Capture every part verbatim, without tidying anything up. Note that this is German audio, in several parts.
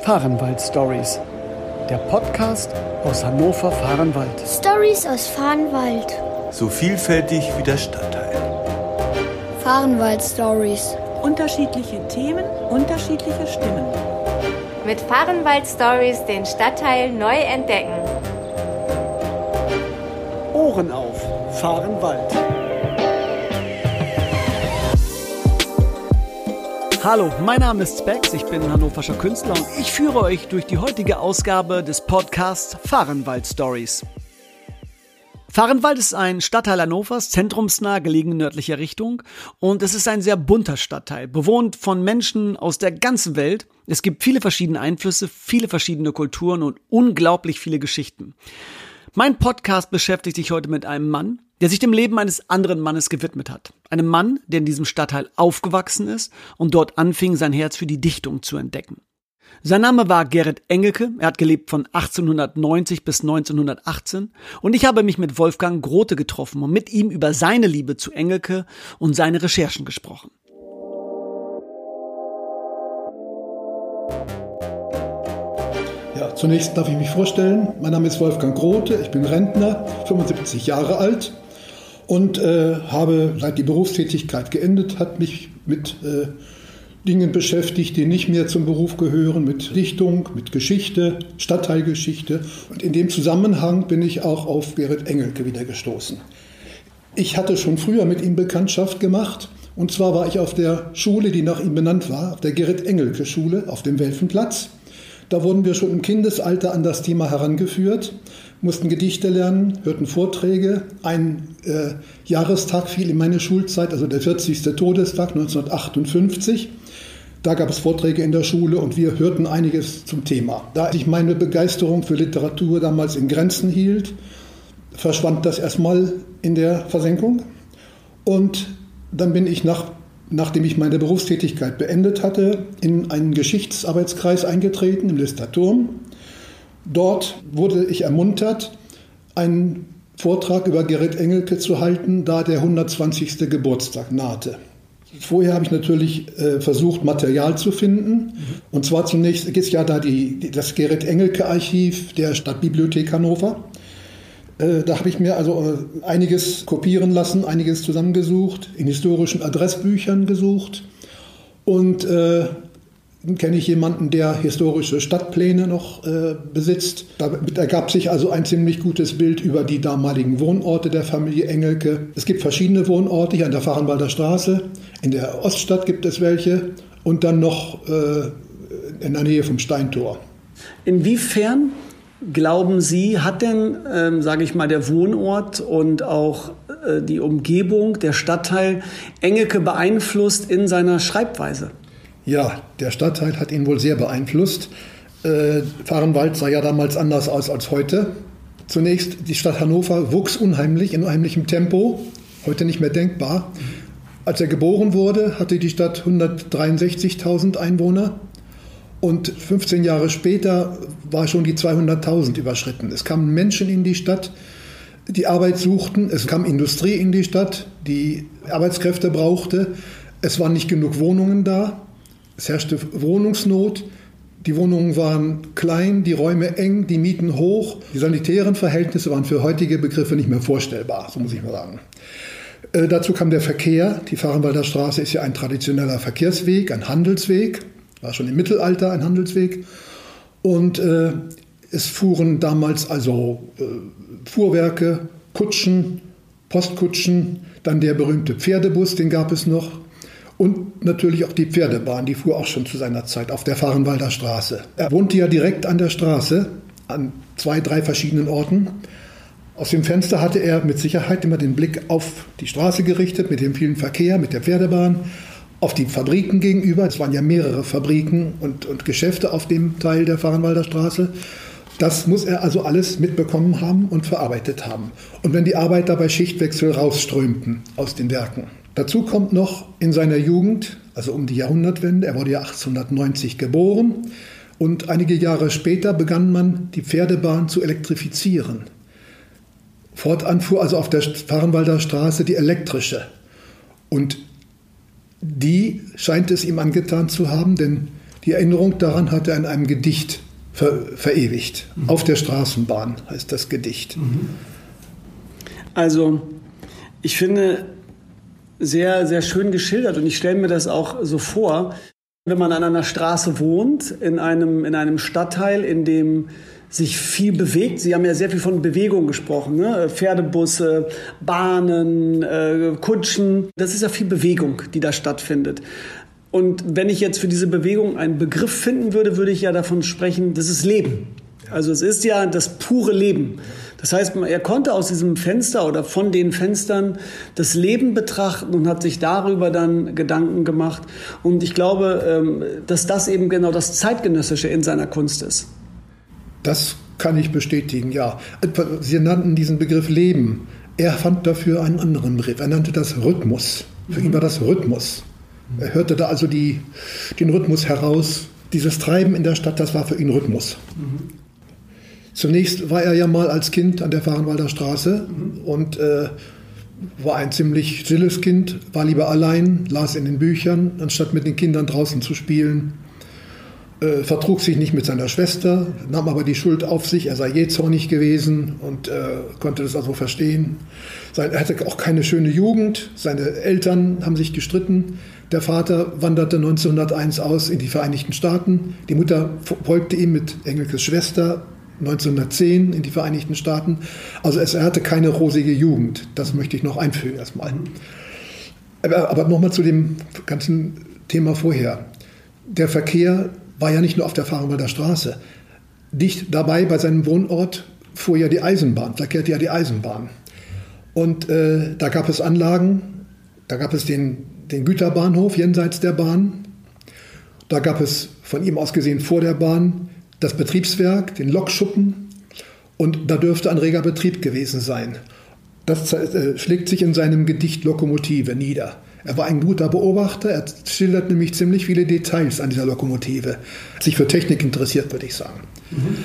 Fahrenwald Stories, der Podcast aus Hannover-Fahrenwald. Stories aus Fahrenwald. So vielfältig wie der Stadtteil. Fahrenwald Stories. Unterschiedliche Themen, unterschiedliche Stimmen. Mit Fahrenwald Stories den Stadtteil neu entdecken. Ohren auf, Fahrenwald. Hallo, mein Name ist Spex, ich bin hannoverscher Künstler und ich führe euch durch die heutige Ausgabe des Podcasts Fahrenwald Stories. Fahrenwald ist ein Stadtteil Hannovers, zentrumsnah gelegen in nördlicher Richtung, und es ist ein sehr bunter Stadtteil, bewohnt von Menschen aus der ganzen Welt. Es gibt viele verschiedene Einflüsse, viele verschiedene Kulturen und unglaublich viele Geschichten. Mein Podcast beschäftigt sich heute mit einem Mann, der sich dem Leben eines anderen Mannes gewidmet hat. Einem Mann, der in diesem Stadtteil aufgewachsen ist und dort anfing, sein Herz für die Dichtung zu entdecken. Sein Name war Gerrit Engelke, er hat gelebt von achtzehnhundertneunzig bis neunzehnhundertachtzehn, und ich habe mich mit Wolfgang Grote getroffen und mit ihm über seine Liebe zu Engelke und seine Recherchen gesprochen. Ja, zunächst darf ich mich vorstellen. Mein Name ist Wolfgang Grote, ich bin Rentner, fünfundsiebzig Jahre alt und äh, habe, seit die Berufstätigkeit geendet hat, mich mit äh, Dingen beschäftigt, die nicht mehr zum Beruf gehören, mit Dichtung, mit Geschichte, Stadtteilgeschichte. Und in dem Zusammenhang bin ich auch auf Gerrit Engelke wieder gestoßen. Ich hatte schon früher mit ihm Bekanntschaft gemacht. Und zwar war ich auf der Schule, die nach ihm benannt war, auf der Gerrit-Engelke-Schule auf dem Welfenplatz. Da wurden wir schon im Kindesalter an das Thema herangeführt, mussten Gedichte lernen, hörten Vorträge. Ein äh, Jahrestag fiel in meine Schulzeit, also der vierzigste Todestag neunzehnhundertachtundfünfzig. Da gab es Vorträge in der Schule und wir hörten einiges zum Thema. Da ich meine Begeisterung für Literatur damals in Grenzen hielt, verschwand das erstmal in der Versenkung. Und dann bin ich nach Nachdem ich meine Berufstätigkeit beendet hatte, in einen Geschichtsarbeitskreis eingetreten, im Lister Turm. Dort wurde ich ermuntert, einen Vortrag über Gerrit Engelke zu halten, da der hundertzwanzigste Geburtstag nahte. Vorher habe ich natürlich äh, versucht, Material zu finden. Und zwar zunächst gibt es ja da die, die, das Gerrit Engelke-Archiv der Stadtbibliothek Hannover. Da habe ich mir also einiges kopieren lassen, einiges zusammengesucht, in historischen Adressbüchern gesucht. Und äh, kenne ich jemanden, der historische Stadtpläne noch äh, besitzt. Damit ergab sich also ein ziemlich gutes Bild über die damaligen Wohnorte der Familie Engelke. Es gibt verschiedene Wohnorte hier an der Fahrenwalder Straße. In der Oststadt gibt es welche und dann noch äh, in der Nähe vom Steintor. Inwiefern, glauben Sie, hat denn, ähm, sage ich mal, der Wohnort und auch äh, die Umgebung, der Stadtteil Engelke beeinflusst in seiner Schreibweise? Ja, der Stadtteil hat ihn wohl sehr beeinflusst. Äh, Fahrenwald sah ja damals anders aus als heute. Zunächst, die Stadt Hannover wuchs unheimlich, in unheimlichem Tempo, heute nicht mehr denkbar. Als er geboren wurde, hatte die Stadt hundertdreiundsechzigtausend Einwohner. Und fünfzehn Jahre später war schon die zweihunderttausend überschritten. Es kamen Menschen in die Stadt, die Arbeit suchten. Es kam Industrie in die Stadt, die Arbeitskräfte brauchte. Es waren nicht genug Wohnungen da. Es herrschte Wohnungsnot. Die Wohnungen waren klein, die Räume eng, die Mieten hoch. Die sanitären Verhältnisse waren für heutige Begriffe nicht mehr vorstellbar, so muss ich mal sagen. Äh, dazu kam der Verkehr. Die Fahrenwalder Straße ist ja ein traditioneller Verkehrsweg, ein Handelsweg. War schon im Mittelalter ein Handelsweg. Und äh, es fuhren damals also äh, Fuhrwerke, Kutschen, Postkutschen, dann der berühmte Pferdebus, den gab es noch. Und natürlich auch die Pferdebahn, die fuhr auch schon zu seiner Zeit auf der Fahrenwalder Straße. Er wohnte ja direkt an der Straße, an zwei, drei verschiedenen Orten. Aus dem Fenster hatte er mit Sicherheit immer den Blick auf die Straße gerichtet, mit dem vielen Verkehr, mit der Pferdebahn. Auf die Fabriken gegenüber, es waren ja mehrere Fabriken und, und Geschäfte auf dem Teil der Fahrenwalder Straße. Das muss er also alles mitbekommen haben und verarbeitet haben. Und wenn die Arbeiter bei Schichtwechsel rausströmten aus den Werken. Dazu kommt noch in seiner Jugend, also um die Jahrhundertwende, er wurde ja achtzehnhundertneunzig geboren, und einige Jahre später begann man, die Pferdebahn zu elektrifizieren. Fortan fuhr also auf der Fahrenwalder Straße die elektrische. Und die scheint es ihm angetan zu haben, denn Die Erinnerung daran hat er in einem Gedicht ver- verewigt. Mhm. Auf der Straßenbahn heißt das Gedicht. Mhm. Also, ich finde, sehr, sehr schön geschildert und ich stelle mir das auch so vor, wenn man an einer Straße wohnt, in einem, in einem Stadtteil, in dem sich viel bewegt. Sie haben ja sehr viel von Bewegung gesprochen, ne? Pferdebusse, Bahnen, äh, Kutschen. Das ist ja viel Bewegung, die da stattfindet. Und wenn ich jetzt für diese Bewegung einen Begriff finden würde, würde ich ja davon sprechen, das ist Leben. Also es ist ja das pure Leben. Das heißt, er konnte aus diesem Fenster oder von den Fenstern das Leben betrachten und hat sich darüber dann Gedanken gemacht. Und ich glaube, dass das eben genau das Zeitgenössische in seiner Kunst ist. Das kann ich bestätigen, ja. Sie nannten diesen Begriff Leben. Er fand dafür einen anderen Begriff. Er nannte das Rhythmus. Für ihn war das Rhythmus. Er hörte da also die, den Rhythmus heraus. Dieses Treiben in der Stadt, das war für ihn Rhythmus. Mhm. Zunächst war er ja mal als Kind an der Fahrenwalder Straße mhm. und äh, war ein ziemlich stilles Kind, war lieber allein, las in den Büchern, anstatt mit den Kindern draußen zu spielen. Äh, vertrug sich nicht mit seiner Schwester, nahm aber die Schuld auf sich, er sei jähzornig gewesen und äh, konnte das also verstehen. Sein, er hatte auch keine schöne Jugend, seine Eltern haben sich gestritten. Der Vater wanderte neunzehnhunderteins aus in die Vereinigten Staaten. Die Mutter folgte ihm mit Engelkes Schwester neunzehnhundertzehn in die Vereinigten Staaten. Also es, er hatte keine rosige Jugend. Das möchte ich noch einfügen erstmal. Aber, aber nochmal zu dem ganzen Thema vorher. Der Verkehr war ja nicht nur auf der Fahrenwalder Straße. Dicht dabei bei seinem Wohnort fuhr ja die Eisenbahn, verkehrte ja die Eisenbahn. Und äh, da gab es Anlagen, da gab es den den Güterbahnhof jenseits der Bahn. Da gab es von ihm aus gesehen vor der Bahn das Betriebswerk, den Lokschuppen und da dürfte ein reger Betrieb gewesen sein. Das äh, schlägt sich in seinem Gedicht Lokomotive nieder. Er war ein guter Beobachter, er schildert nämlich ziemlich viele Details an dieser Lokomotive. Hat sich für Technik interessiert, würde ich sagen. Mhm.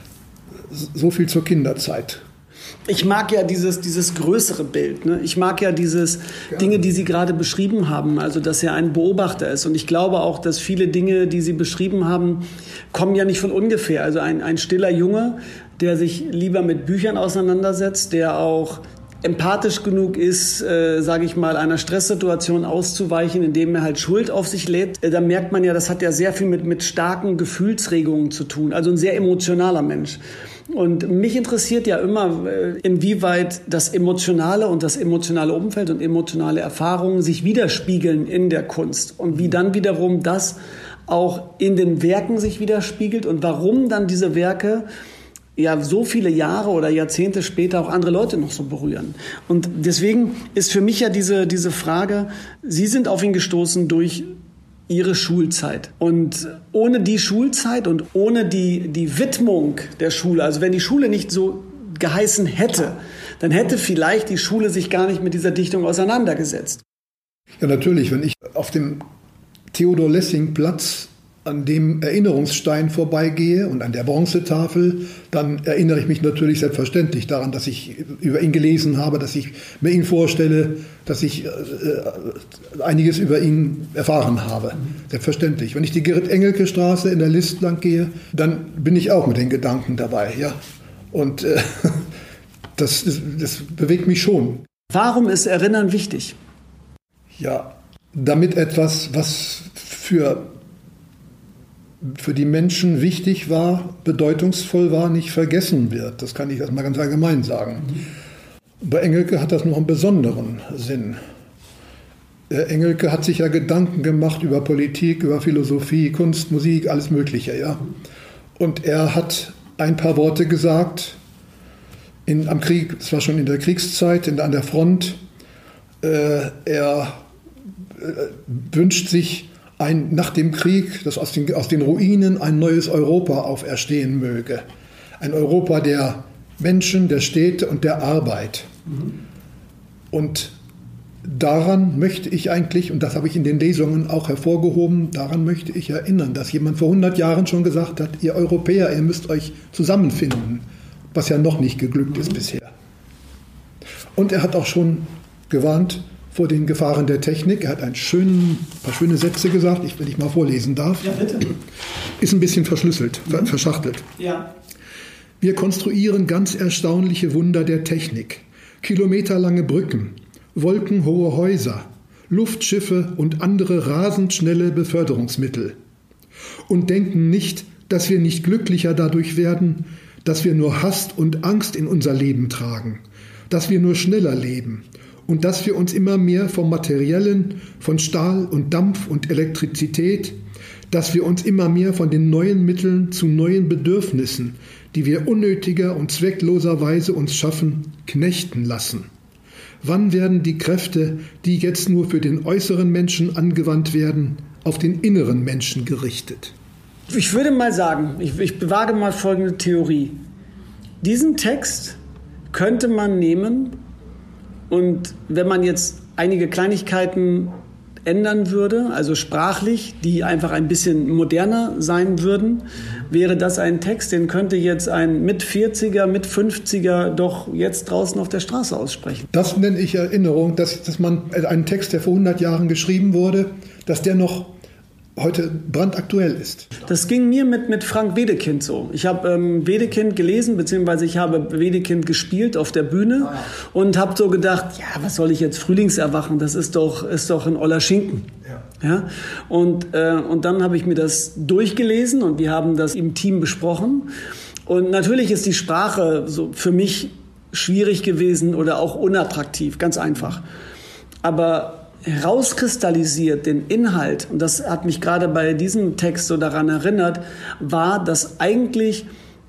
So viel zur Kinderzeit. Ich mag ja dieses, dieses größere Bild. Ne? Ich mag ja dieses ja. Dinge, die Sie gerade beschrieben haben, also dass er ein Beobachter ist. Und ich glaube auch, dass viele Dinge, die Sie beschrieben haben, kommen ja nicht von ungefähr. Also ein, ein stiller Junge, der sich lieber mit Büchern auseinandersetzt, der auch empathisch genug ist, äh, sage ich mal, einer Stresssituation auszuweichen, indem er halt Schuld auf sich lädt. Äh, da merkt man ja, das hat ja sehr viel mit, mit starken Gefühlsregungen zu tun. Also ein sehr emotionaler Mensch. Und mich interessiert ja immer, inwieweit das Emotionale und das emotionale Umfeld und emotionale Erfahrungen sich widerspiegeln in der Kunst und wie dann wiederum das auch in den Werken sich widerspiegelt und warum dann diese Werke ja so viele Jahre oder Jahrzehnte später auch andere Leute noch so berühren. Und deswegen ist für mich ja diese, diese Frage, Sie sind auf ihn gestoßen durch Ihre Schulzeit. Und ohne die Schulzeit und ohne die, die Widmung der Schule, also wenn die Schule nicht so geheißen hätte, dann hätte vielleicht die Schule sich gar nicht mit dieser Dichtung auseinandergesetzt. Ja, natürlich. Wenn ich auf dem Theodor-Lessing-Platz an dem Erinnerungsstein vorbeigehe und an der Bronzetafel, dann erinnere ich mich natürlich selbstverständlich daran, dass ich über ihn gelesen habe, dass ich mir ihn vorstelle, dass ich äh, einiges über ihn erfahren habe. Selbstverständlich. Wenn ich die Gerrit-Engelke-Straße in der List lang gehe, dann bin ich auch mit den Gedanken dabei. Ja? Und äh, das, das, das bewegt mich schon. Warum ist Erinnern wichtig? Ja, damit etwas, was für für die Menschen wichtig war, bedeutungsvoll war, nicht vergessen wird. Das kann ich erstmal ganz allgemein sagen. Mhm. Bei Engelke hat das noch einen besonderen Sinn. Engelke hat sich ja Gedanken gemacht über Politik, über Philosophie, Kunst, Musik, alles Mögliche. Ja? Und er hat ein paar Worte gesagt in, am Krieg, es war schon in der Kriegszeit, in, an der Front. Äh, er äh, wünscht sich Ein, nach dem Krieg, dass aus den, aus den Ruinen ein neues Europa auferstehen möge. Ein Europa der Menschen, der Städte und der Arbeit. Mhm. Und daran möchte ich eigentlich, und das habe ich in den Lesungen auch hervorgehoben, daran möchte ich erinnern, dass jemand vor hundert Jahren schon gesagt hat, ihr Europäer, ihr müsst euch zusammenfinden, was ja noch nicht geglückt ist bisher. Und er hat auch schon gewarnt, vor den Gefahren der Technik. Er hat ein schön, paar schöne Sätze gesagt, ich, wenn ich mal vorlesen darf. Ja, bitte. Ist ein bisschen verschlüsselt, mhm. verschachtelt. Ja. Wir konstruieren ganz erstaunliche Wunder der Technik. Kilometerlange Brücken, wolkenhohe Häuser, Luftschiffe und andere rasend schnelle Beförderungsmittel. Und denken nicht, dass wir nicht glücklicher dadurch werden, dass wir nur Hass und Angst in unser Leben tragen, dass wir nur schneller leben und dass wir uns immer mehr vom Materiellen, von Stahl und Dampf und Elektrizität, dass wir uns immer mehr von den neuen Mitteln zu neuen Bedürfnissen, die wir unnötiger und zweckloserweise uns schaffen, knechten lassen. Wann werden die Kräfte, die jetzt nur für den äußeren Menschen angewandt werden, auf den inneren Menschen gerichtet? Ich würde mal sagen, ich, ich wage mal folgende Theorie. Diesen Text könnte man nehmen und wenn man jetzt einige Kleinigkeiten ändern würde, also sprachlich, die einfach ein bisschen moderner sein würden, wäre das ein Text, den könnte jetzt ein mit vierziger, mit fünfziger doch jetzt draußen auf der Straße aussprechen. Das nenne ich Erinnerung, dass, dass man einen Text, der vor hundert Jahren geschrieben wurde, dass der noch heute brandaktuell ist. Das ging mir mit, mit Frank Wedekind so. Ich habe ähm, Wedekind gelesen, beziehungsweise ich habe Wedekind gespielt auf der Bühne ah, ja. und habe so gedacht, ja, was soll ich jetzt Frühlingserwachen? Das ist doch, ist doch ein oller Schinken. Ja. Ja? Und, äh, und dann habe ich mir das durchgelesen und wir haben das im Team besprochen. Und natürlich ist die Sprache so für mich schwierig gewesen oder auch unattraktiv, ganz einfach. Aber herauskristallisiert den Inhalt, und das hat mich gerade bei diesem Text so daran erinnert, war, dass eigentlich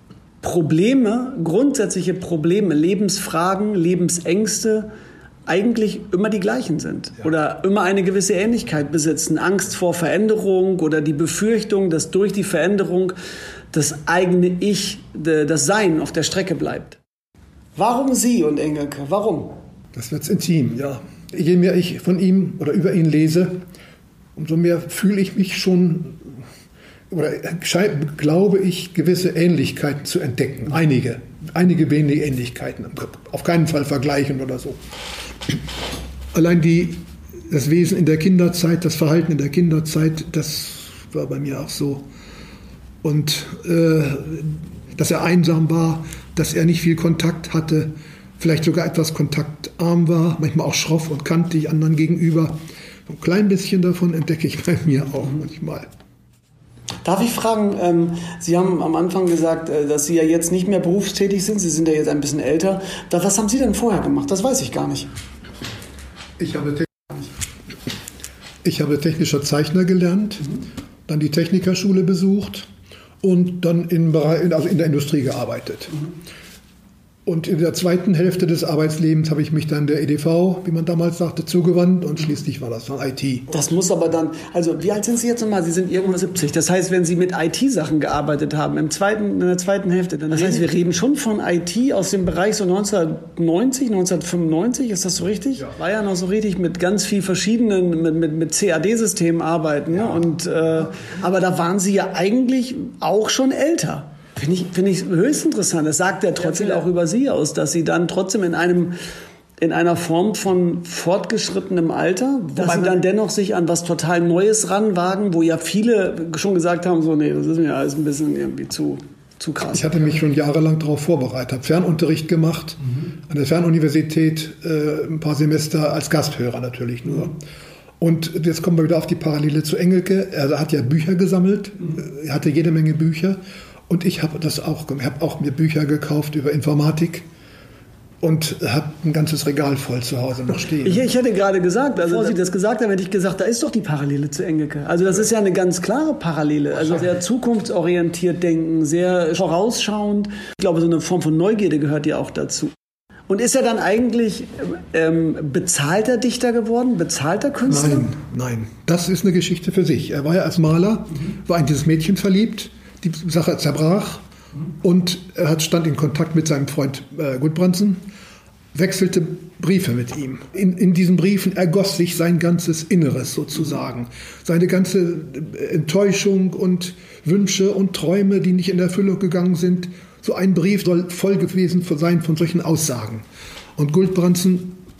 Probleme, grundsätzliche Probleme, Lebensfragen, Lebensängste eigentlich immer die gleichen sind ja. oder immer eine gewisse Ähnlichkeit besitzen. Angst vor Veränderung oder die Befürchtung, dass durch die Veränderung das eigene Ich, das Sein auf der Strecke bleibt. Warum Sie und Engelke? Warum? Das wird's intim, ja. Je mehr ich von ihm oder über ihn lese, umso mehr fühle ich mich schon oder glaube ich, gewisse Ähnlichkeiten zu entdecken. Einige, einige wenige Ähnlichkeiten. Auf keinen Fall vergleichen oder so. Allein die, das Wesen in der Kinderzeit, das Verhalten in der Kinderzeit, das war bei mir auch so. Und äh, dass er einsam war, dass er nicht viel Kontakt hatte, vielleicht sogar etwas kontaktarm war, manchmal auch schroff und kantig anderen gegenüber. Ein klein bisschen davon entdecke ich bei mir auch manchmal. Darf ich fragen, ähm, Sie haben am Anfang gesagt, äh, dass Sie ja jetzt nicht mehr berufstätig sind, Sie sind ja jetzt ein bisschen älter. Da, was haben Sie denn vorher gemacht? Das weiß ich gar nicht. Ich habe, te- ich habe technischer Zeichner gelernt, mhm. dann die Technikerschule besucht und dann in, also in der Industrie gearbeitet. Mhm. Und in der zweiten Hälfte des Arbeitslebens habe ich mich dann der E D V, wie man damals sagte, zugewandt und schließlich war das dann I T. Das muss aber dann, also wie alt sind Sie jetzt nochmal? Sie sind irgendwo siebzig. Das heißt, wenn Sie mit I T-Sachen gearbeitet haben, im zweiten, in der zweiten Hälfte, dann das heißt, wir reden schon von I T aus dem Bereich so neunzehnhundertneunzig, neunzehnhundertfünfundneunzig, ist das so richtig? Ja. War ja noch so richtig mit ganz viel verschiedenen, mit, mit, mit C A D-Systemen arbeiten. Ja. Ne? Und, äh, aber da waren Sie ja eigentlich auch schon älter. Finde ich, finde ich höchst interessant. Das sagt ja trotzdem ja, auch über Sie aus, dass Sie dann trotzdem in einem in einer Form von fortgeschrittenem Alter, dass Sie dann dennoch sich an was total Neues ranwagen, wo ja viele schon gesagt haben, so nee, das ist mir alles ein bisschen irgendwie zu, zu krass. Ich hatte mich schon jahrelang darauf vorbereitet, habe Fernunterricht gemacht, mhm. an der Fernuniversität äh, ein paar Semester als Gasthörer natürlich nur. Mhm. Und jetzt kommen wir wieder auf die Parallele zu Engelke. Er hat ja Bücher gesammelt, mhm. er hatte jede Menge Bücher. Und ich habe das auch, ich habe auch mir Bücher gekauft über Informatik und habe ein ganzes Regal voll zu Hause noch stehen. Ich, ich hätte gerade gesagt, also bevor Sie das gesagt haben, hätte ich gesagt, da ist doch die Parallele zu Engelke. Also das ist ja eine ganz klare Parallele. Also sehr zukunftsorientiert denken, sehr vorausschauend. Ich glaube, so eine Form von Neugierde gehört ja auch dazu. Und ist er dann eigentlich ähm, bezahlter Dichter geworden, bezahlter Künstler? Nein, nein, das ist eine Geschichte für sich. Er war ja als Maler, war in dieses Mädchen verliebt. Die Sache zerbrach und er hat, stand in Kontakt mit seinem Freund äh, Gudbrandsen, wechselte Briefe mit ihm. In, in diesen Briefen ergoss sich sein ganzes Inneres sozusagen. Seine ganze Enttäuschung und Wünsche und Träume, die nicht in Erfüllung gegangen sind. So ein Brief soll voll gewesen sein von solchen Aussagen. Und Gudbrandsen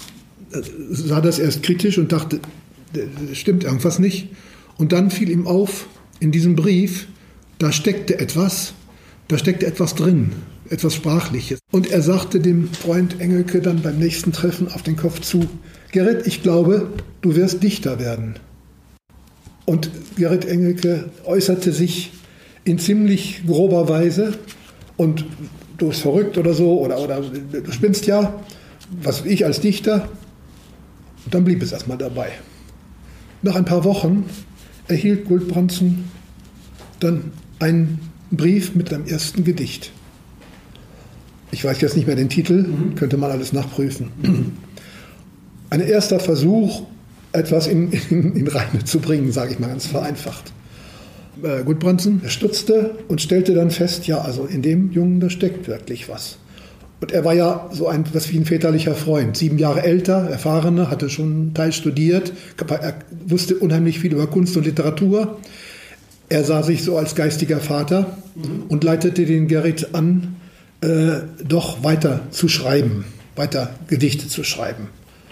sah das erst kritisch und dachte, stimmt irgendwas nicht. Und dann fiel ihm auf, in diesem Brief, da steckte etwas, da steckte etwas drin, etwas Sprachliches. Und er sagte dem Freund Engelke dann beim nächsten Treffen auf den Kopf zu, Gerrit, ich glaube, du wirst Dichter werden. Und Gerrit Engelke äußerte sich in ziemlich grober Weise und du bist verrückt oder so, oder, oder du spinnst ja, was ich als Dichter. Und dann blieb es erstmal dabei. Nach ein paar Wochen erhielt Gulbrandsen dann einen Brief mit einem ersten Gedicht. Ich weiß jetzt nicht mehr den Titel, mhm. könnte man alles nachprüfen. Mhm. Ein erster Versuch, etwas in, in, in Reime zu bringen, sage ich mal ganz vereinfacht. Äh, Gulbrandsen stutzte und stellte dann fest, ja, also in dem Jungen, da steckt wirklich was. Und er war ja so ein, was wie ein väterlicher Freund, sieben Jahre älter, erfahrener, hatte schon einen Teil studiert, er wusste unheimlich viel über Kunst und Literatur. Er sah sich so als geistiger Vater mhm. und leitete den Gerrit an, äh, doch weiter zu schreiben, weiter Gedichte zu schreiben.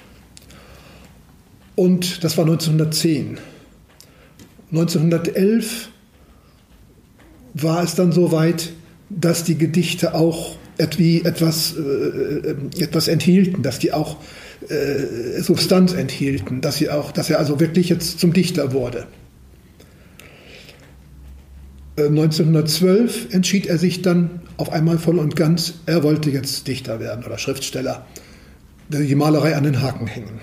Und das war neunzehnhundertzehn. neunzehnhundertelf war es dann so weit, dass die Gedichte auch wie etwas, äh, etwas enthielten, dass die auch äh, Substanz enthielten, dass, sie auch, dass er also wirklich jetzt zum Dichter wurde. Äh, neunzehnhundertzwölf entschied er sich dann auf einmal voll und ganz, er wollte jetzt Dichter werden oder Schriftsteller, die Malerei an den Haken hängen.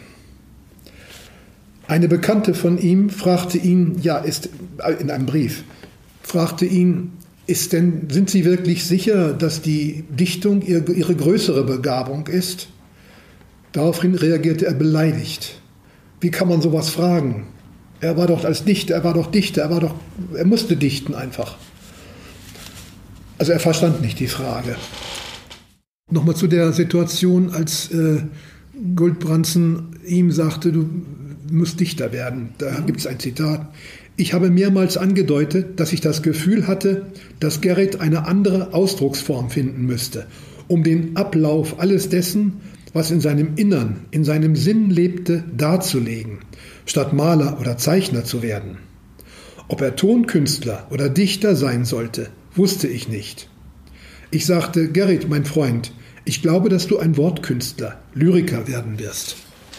Eine Bekannte von ihm fragte ihn, ja, ist in einem Brief, fragte ihn, ist denn, sind Sie wirklich sicher, dass die Dichtung ihre, ihre größere Begabung ist? Daraufhin reagierte er beleidigt. Wie kann man sowas fragen? Er war doch als Dichter, er war doch Dichter, er war doch, er musste dichten einfach. Also er verstand nicht die Frage. Nochmal zu der Situation, als äh, Gulbrandsen ihm sagte, du musst Dichter werden. Da gibt es ein Zitat. Ich habe mehrmals angedeutet, dass ich das Gefühl hatte, dass Gerrit eine andere Ausdrucksform finden müsste, um den Ablauf alles dessen, was in seinem Innern, in seinem Sinn lebte, darzulegen, statt Maler oder Zeichner zu werden. Ob er Tonkünstler oder Dichter sein sollte, wusste ich nicht. Ich sagte, Gerrit, mein Freund, ich glaube, dass du ein Wortkünstler, Lyriker werden wirst.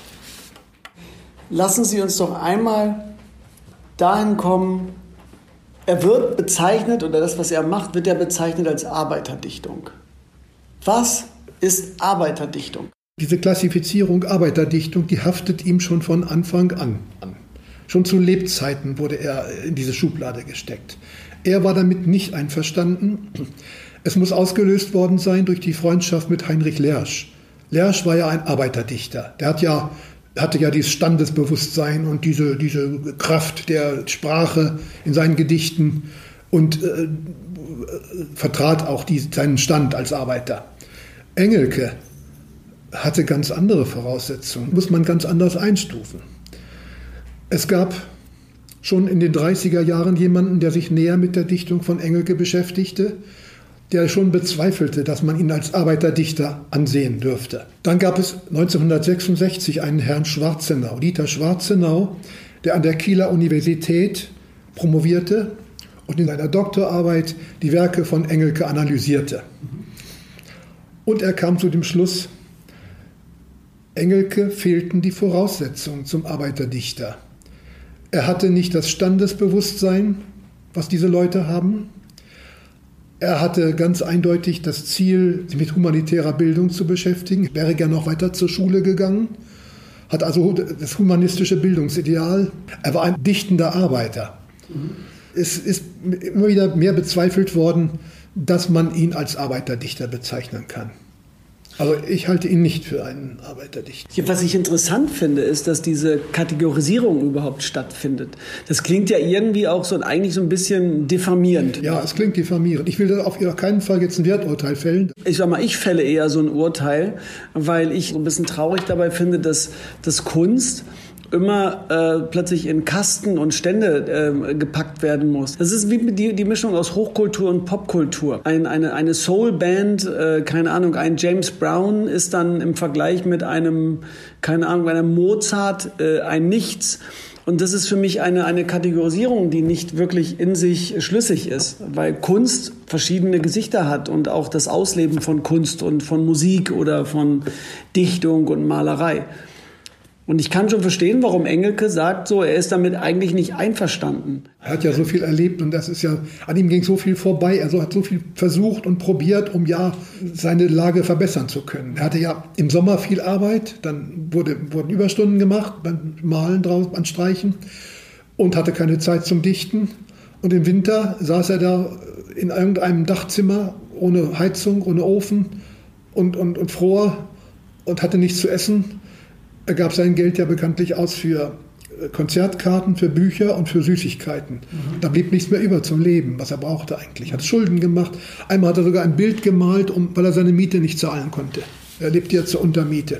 Lassen Sie uns doch einmal dahin kommen, er wird bezeichnet, oder das, was er macht, wird er bezeichnet als Arbeiterdichtung. Was ist Arbeiterdichtung? Diese Klassifizierung Arbeiterdichtung, die haftet ihm schon von Anfang an an. Schon zu Lebzeiten wurde er in diese Schublade gesteckt. Er war damit nicht einverstanden. Es muss ausgelöst worden sein durch die Freundschaft mit Heinrich Lersch. Lersch war ja ein Arbeiterdichter. Der hat ja hatte ja dieses Standesbewusstsein und diese, diese Kraft der Sprache in seinen Gedichten und äh, vertrat auch die, seinen Stand als Arbeiter. Engelke hatte ganz andere Voraussetzungen, muss man ganz anders einstufen. Es gab schon in den dreißiger Jahren jemanden, der sich näher mit der Dichtung von Engelke beschäftigte, der schon bezweifelte, dass man ihn als Arbeiterdichter ansehen dürfte. Dann gab es neunzehnhundertsechsundsechzig einen Herrn Schwarzenau, Dieter Schwarzenau, der an der Kieler Universität promovierte und in seiner Doktorarbeit die Werke von Engelke analysierte. Und er kam zu dem Schluss, Engelke fehlten die Voraussetzungen zum Arbeiterdichter. Er hatte nicht das Standesbewusstsein, was diese Leute haben. Er hatte ganz eindeutig das Ziel, sich mit humanitärer Bildung zu beschäftigen. Er wäre gerne noch weiter zur Schule gegangen, hat also das humanistische Bildungsideal. Er war ein dichtender Arbeiter. Mhm. Es ist immer wieder mehr bezweifelt worden, dass man ihn als Arbeiterdichter bezeichnen kann. Also ich halte ihn nicht für einen Arbeiterdichter. Was ich interessant finde, ist, dass diese Kategorisierung überhaupt stattfindet. Das klingt ja irgendwie auch so eigentlich so ein bisschen diffamierend. Ja, es klingt diffamierend. Ich will da auf keinen Fall jetzt ein Werturteil fällen. Ich sag mal, ich fälle eher so ein Urteil, weil ich so ein bisschen traurig dabei finde, dass, dass Kunst immer äh, plötzlich in Kasten und Stände äh, gepackt werden muss. Das ist wie die, die Mischung aus Hochkultur und Popkultur. Ein, eine, eine Soul-Band, äh, keine Ahnung, ein James Brown ist dann im Vergleich mit einem, keine Ahnung, einem Mozart äh, ein Nichts. Und das ist für mich eine, eine Kategorisierung, die nicht wirklich in sich schlüssig ist, weil Kunst verschiedene Gesichter hat und auch das Ausleben von Kunst und von Musik oder von Dichtung und Malerei. Und ich kann schon verstehen, warum Engelke sagt, so, er ist damit eigentlich nicht einverstanden. Er hat ja so viel erlebt und das ist ja, an ihm ging so viel vorbei. Er hat so viel versucht und probiert, um ja seine Lage verbessern zu können. Er hatte ja im Sommer viel Arbeit, dann wurde, wurden Überstunden gemacht beim Malen draußen, an Streichen und hatte keine Zeit zum Dichten. Und im Winter saß er da in irgendeinem Dachzimmer ohne Heizung, ohne Ofen und, und, und fror und hatte nichts zu essen. Er gab sein Geld ja bekanntlich aus für Konzertkarten, für Bücher und für Süßigkeiten. Mhm. Da blieb nichts mehr über zum Leben, was er brauchte eigentlich. Er hat Schulden gemacht. Einmal hat er sogar ein Bild gemalt, um, weil er seine Miete nicht zahlen konnte. Er lebt jetzt zur Untermiete.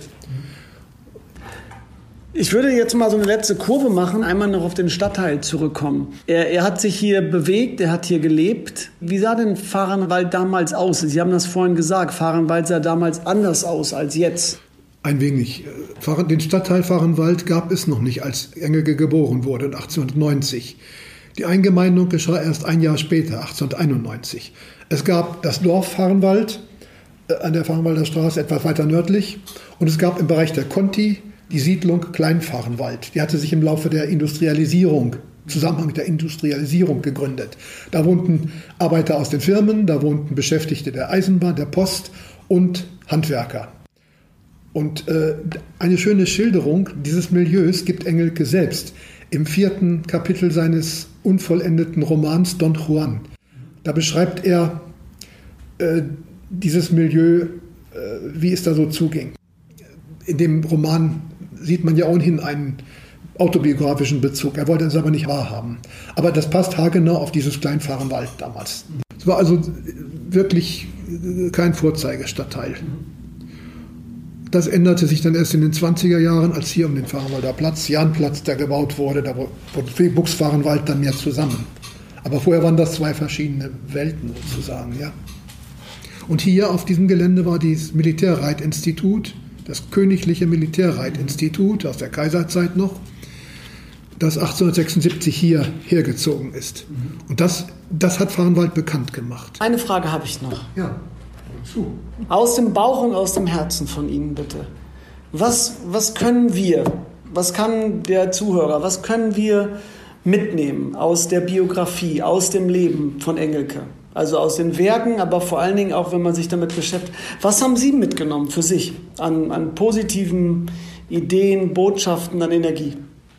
Ich würde jetzt mal so eine letzte Kurve machen, einmal noch auf den Stadtteil zurückkommen. Er, er hat sich hier bewegt, er hat hier gelebt. Wie sah denn Vahrenwald damals aus? Sie haben das vorhin gesagt, Vahrenwald sah damals anders aus als jetzt. Ein wenig. Den Stadtteil Vahrenwald gab es noch nicht, als Engelke geboren wurde, achtzehnhundertneunzig. Die Eingemeindung geschah erst ein Jahr später, achtzehnhunderteinundneunzig. Es gab das Dorf Vahrenwald an der Vahrenwalder Straße, etwas weiter nördlich. Und es gab im Bereich der Conti die Siedlung Klein-Vahrenwald. Die hatte sich im Laufe der Industrialisierung, im Zusammenhang der Industrialisierung gegründet. Da wohnten Arbeiter aus den Firmen, da wohnten Beschäftigte der Eisenbahn, der Post und Handwerker. Und äh, eine schöne Schilderung dieses Milieus gibt Engelke selbst im vierten Kapitel seines unvollendeten Romans Don Juan. Da beschreibt er äh, dieses Milieu, äh, wie es da so zuging. In dem Roman sieht man ja ohnehin einen autobiografischen Bezug. Er wollte es aber nicht wahrhaben. Aber das passt haargenau auf dieses Klein-Vahrenwald damals. Es war also wirklich kein Vorzeigestadtteil. Das änderte sich dann erst in den zwanziger Jahren, als hier um den Vahrenwalder Platz, Jahnplatz, der gebaut wurde, da wuchs Vahrenwald dann mehr zusammen. Aber vorher waren das zwei verschiedene Welten sozusagen, ja. Und hier auf diesem Gelände war das Militärreitinstitut, das Königliche Militärreitinstitut aus der Kaiserzeit noch, das achtzehnhundertsechsundsiebzig hier hergezogen ist. Und das, das hat Vahrenwald bekannt gemacht. Eine Frage habe ich noch. Ja. Aus dem Bauch und aus dem Herzen von Ihnen bitte. Was, was können wir, was kann der Zuhörer, was können wir mitnehmen aus der Biografie, aus dem Leben von Engelke? Also aus den Werken, aber vor allen Dingen auch, wenn man sich damit beschäftigt. Was haben Sie mitgenommen für sich an, an positiven Ideen, Botschaften, an Energie?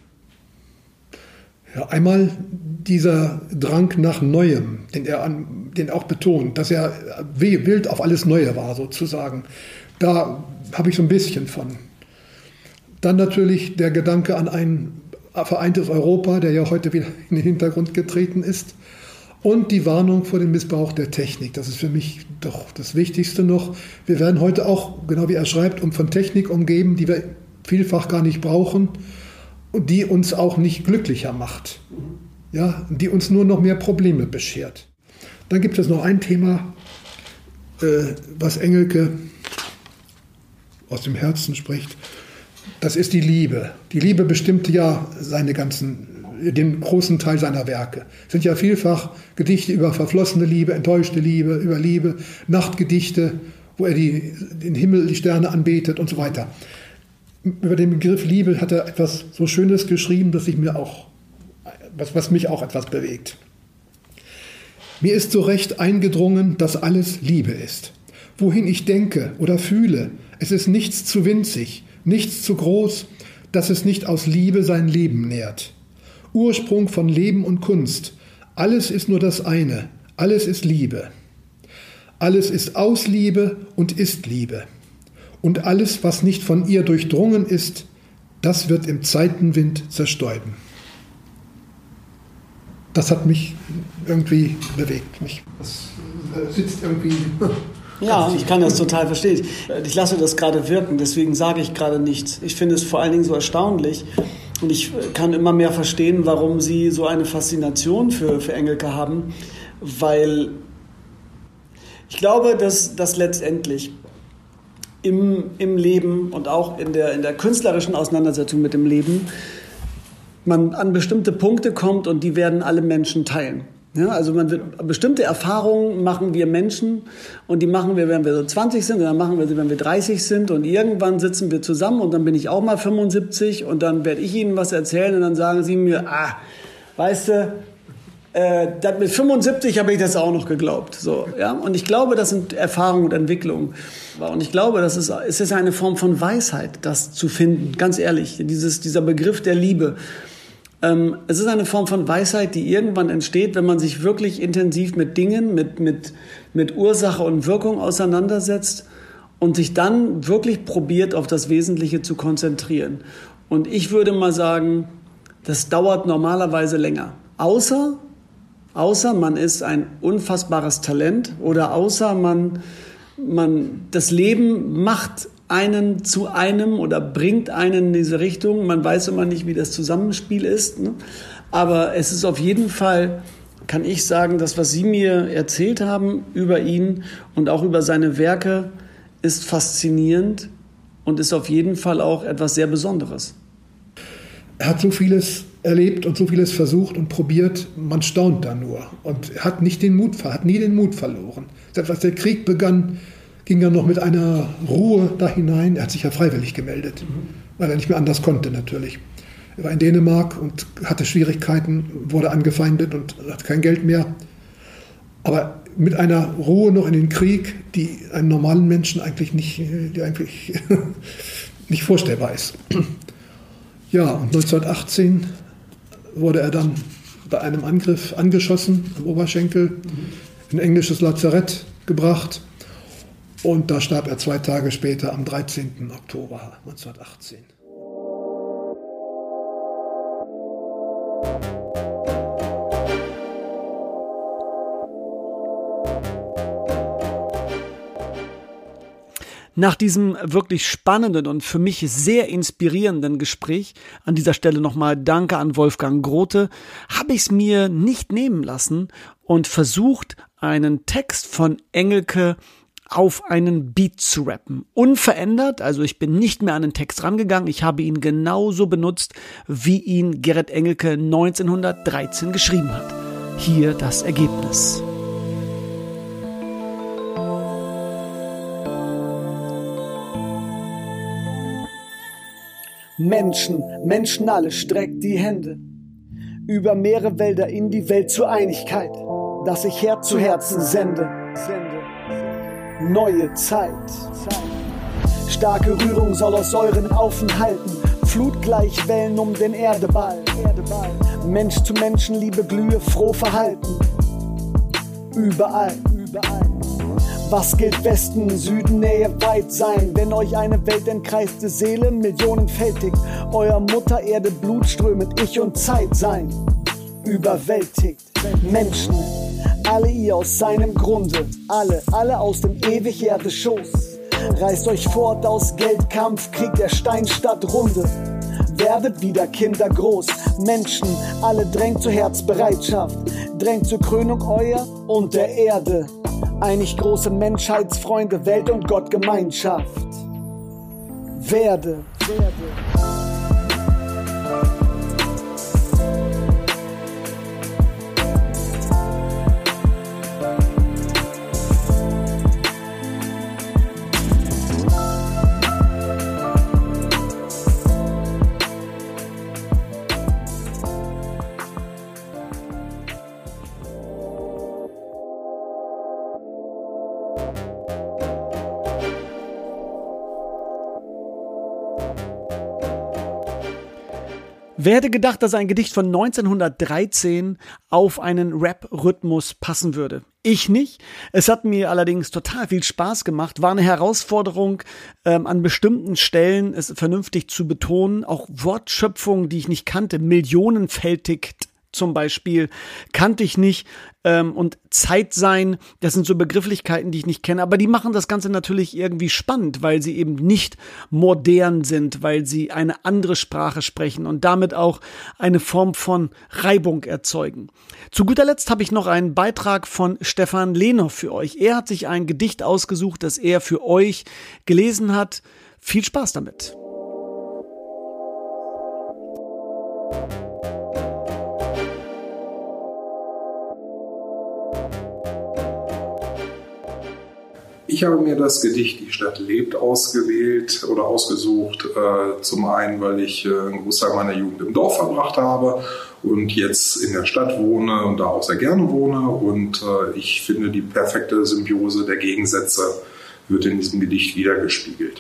Ja, einmal dieser Drang nach Neuem, den er an, den auch betont, dass er wild auf alles Neue war sozusagen. Da habe ich so ein bisschen von. Dann natürlich der Gedanke an ein vereintes Europa, der ja heute wieder in den Hintergrund getreten ist. Und die Warnung vor dem Missbrauch der Technik. Das ist für mich doch das Wichtigste noch. Wir werden heute auch, genau wie er schreibt, um von Technik umgeben, die wir vielfach gar nicht brauchen und die uns auch nicht glücklicher macht. Ja, die uns nur noch mehr Probleme beschert. Dann gibt es noch ein Thema, äh, was Engelke aus dem Herzen spricht. Das ist die Liebe. Die Liebe bestimmte ja seine ganzen, den großen Teil seiner Werke. Es sind ja vielfach Gedichte über verflossene Liebe, enttäuschte Liebe, über Liebe, Nachtgedichte, wo er die, den Himmel, die Sterne anbetet und so weiter. Über den Begriff Liebe hat er etwas so Schönes geschrieben, dass ich mir auch, was, was mich auch etwas bewegt. Mir ist so recht eingedrungen, dass alles Liebe ist. Wohin ich denke oder fühle, es ist nichts zu winzig, nichts zu groß, dass es nicht aus Liebe sein Leben nährt. Ursprung von Leben und Kunst, alles ist nur das eine, alles ist Liebe. Alles ist aus Liebe und ist Liebe. Und alles, was nicht von ihr durchdrungen ist, das wird im Zeitenwind zerstäuben. Das hat mich irgendwie bewegt. Mich, das sitzt irgendwie... Ja, ich kann das total verstehen. Ich lasse das gerade wirken, deswegen sage ich gerade nichts. Ich finde es vor allen Dingen so erstaunlich, Und ich kann immer mehr verstehen, warum Sie so eine Faszination für, für Engelke haben, weil ich glaube, dass, dass letztendlich im, im Leben und auch in der, in der künstlerischen Auseinandersetzung mit dem Leben man an bestimmte Punkte kommt und die werden alle Menschen teilen. Ja, also man wird, bestimmte Erfahrungen machen wir Menschen und die machen wir, wenn wir so zwanzig sind und dann machen wir sie, wenn wir dreißig sind und irgendwann sitzen wir zusammen und dann bin ich auch mal fünfundsiebzig und dann werde ich Ihnen was erzählen und dann sagen Sie mir, ah, weißt du, äh, das mit fünfundsiebzig habe ich das auch noch geglaubt. So, ja? Und ich glaube, das sind Erfahrungen und Entwicklungen. Und ich glaube, das ist, es ist eine Form von Weisheit, das zu finden, ganz ehrlich, dieses, dieser Begriff der Liebe. Ähm, es ist eine Form von Weisheit, die irgendwann entsteht, wenn man sich wirklich intensiv mit Dingen, mit, mit, mit Ursache und Wirkung auseinandersetzt und sich dann wirklich probiert, auf das Wesentliche zu konzentrieren. Und ich würde mal sagen, das dauert normalerweise länger. Außer, außer man ist ein unfassbares Talent oder außer man, man, das Leben macht einen zu einem oder bringt einen in diese Richtung. Man weiß immer nicht, wie das Zusammenspiel ist. Ne? Aber es ist auf jeden Fall, kann ich sagen, das, was Sie mir erzählt haben über ihn und auch über seine Werke, ist faszinierend und ist auf jeden Fall auch etwas sehr Besonderes. Er hat so vieles erlebt und so vieles versucht und probiert, man staunt da nur. Und er hat nicht den Mut, hat nie den Mut verloren. Selbst als der Krieg begann, ging er noch mit einer Ruhe da hinein. Er hat sich ja freiwillig gemeldet, weil er nicht mehr anders konnte natürlich. Er war in Dänemark und hatte Schwierigkeiten, wurde angefeindet und hatte kein Geld mehr. Aber mit einer Ruhe noch in den Krieg, die einem normalen Menschen eigentlich nicht, die eigentlich nicht vorstellbar ist. Ja, und neunzehnhundertachtzehn wurde er dann bei einem Angriff angeschossen am Oberschenkel, in ein englisches Lazarett gebracht. Und da starb er zwei Tage später, am dreizehnten Oktober neunzehnhundertachtzehn. Nach diesem wirklich spannenden und für mich sehr inspirierenden Gespräch, an dieser Stelle nochmal Danke an Wolfgang Grote, habe ich es mir nicht nehmen lassen und versucht, einen Text von Engelke auf einen Beat zu rappen. Unverändert, also ich bin nicht mehr an den Text rangegangen, ich habe ihn genauso benutzt, wie ihn Gerrit Engelke neunzehnhundertdreizehn geschrieben hat. Hier das Ergebnis. Menschen, Menschen alle, streckt die Hände über Meere, Wälder in die Welt zur Einigkeit, dass ich Herz zu Herzen sende. Neue Zeit. Starke Rührung soll aus euren Aufenthalten, Flutgleich Wellen um den Erdeball. Mensch zu Menschen, Liebe, Glühe, froh verhalten. Überall, überall. Was gilt Westen, Süden, Nähe, weit sein, wenn euch eine Welt entkreiste Seele millionenfältig, euer Mutter Erde blutströmend, Ich und Zeit sein, überwältigt. Menschen, alle ihr aus seinem Grunde, alle, alle aus dem ewig Erde Schoß, reißt euch fort aus Geld, Kampf, Krieg der Steinstadt Runde, werdet wieder Kinder groß, Menschen, alle drängt zur Herzbereitschaft, drängt zur Krönung euer und der Erde. Einig große Menschheitsfreunde, Welt- und Gottgemeinschaft. Werde, werde. Wer hätte gedacht, dass ein Gedicht von neunzehnhundertdreizehn auf einen Rap-Rhythmus passen würde? Ich nicht. Es hat mir allerdings total viel Spaß gemacht. War eine Herausforderung, ähm, an bestimmten Stellen es vernünftig zu betonen. Auch Wortschöpfungen, die ich nicht kannte, millionenfältig zum Beispiel kannte ich nicht ähm, und Zeit sein, das sind so Begrifflichkeiten, die ich nicht kenne, aber die machen das Ganze natürlich irgendwie spannend, weil sie eben nicht modern sind, weil sie eine andere Sprache sprechen und damit auch eine Form von Reibung erzeugen. Zu guter Letzt habe ich noch einen Beitrag von Stefan Lehner für euch. Er hat sich ein Gedicht ausgesucht, das er für euch gelesen hat. Viel Spaß damit. Ich habe mir das Gedicht Die Stadt lebt ausgewählt oder ausgesucht, äh, zum einen, weil ich äh, einen Großteil meiner Jugend im Dorf verbracht habe und jetzt in der Stadt wohne und da auch sehr gerne wohne und äh, ich finde, die perfekte Symbiose der Gegensätze wird in diesem Gedicht wiedergespiegelt.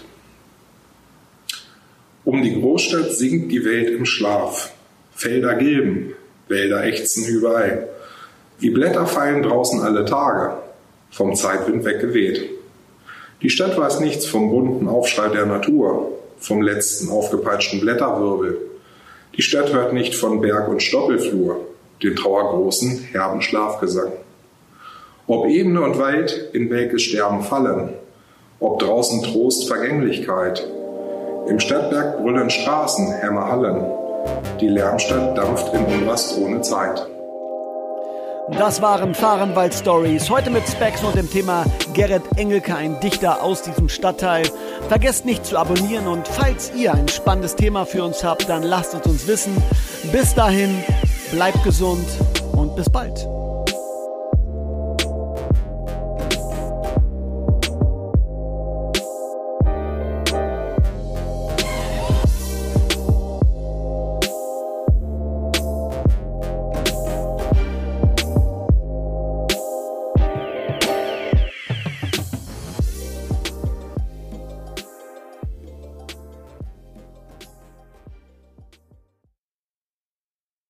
Um die Großstadt sinkt die Welt im Schlaf, Felder gilben, Wälder ächzen überall, wie Blätter fallen draußen alle Tage, vom Zeitwind weggeweht. Die Stadt weiß nichts vom bunten Aufschrei der Natur, vom letzten aufgepeitschten Blätterwirbel. Die Stadt hört nicht von Berg- und Stoppelflur, den trauergroßen, herben Schlafgesang. Ob Ebene und Wald in welkes Sterben fallen, ob draußen Trost, Vergänglichkeit, im Stadtberg brüllen Straßen, hämmer Hallen, die Lärmstadt dampft in Unrast ohne Zeit. Das waren Fahrenwald-Stories, heute mit Specs und dem Thema Gerrit Engelke, ein Dichter aus diesem Stadtteil. Vergesst nicht zu abonnieren und falls ihr ein spannendes Thema für uns habt, dann lasst es uns wissen. Bis dahin, bleibt gesund und bis bald.